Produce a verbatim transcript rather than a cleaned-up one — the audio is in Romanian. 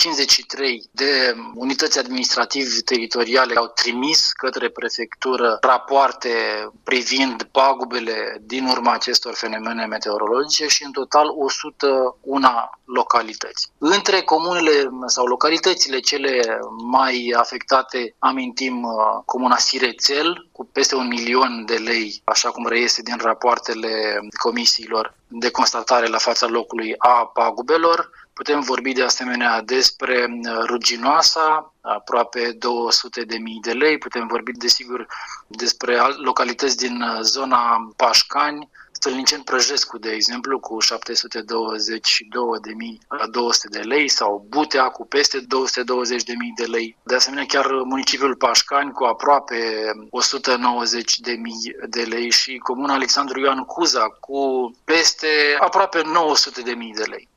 cincizeci și trei de unități administrativ-teritoriale au trimis către prefectură rapoarte privind pagubele din urma acestor fenomene meteorologice și în total o sută unu localități. Între comunele sau localitățile cele mai afectate amintim comuna Sirețel cu peste un milion de lei, așa cum reiese din rapoartele comisiilor de constatare la fața locului a pagubelor. Putem vorbi de asemenea despre Ruginoasa, aproape două sute de mii de lei. Putem vorbi, desigur, despre localități din zona Pașcani, Stălniceni Prăjescu, de exemplu, cu șapte sute douăzeci și două de mii două sute de lei sau Butea cu peste două sute douăzeci de mii de lei. De asemenea, chiar municipiul Pașcani cu aproape o sută nouăzeci de mii de lei și comuna Alexandru Ioan Cuza cu peste aproape nouă sute de mii de lei.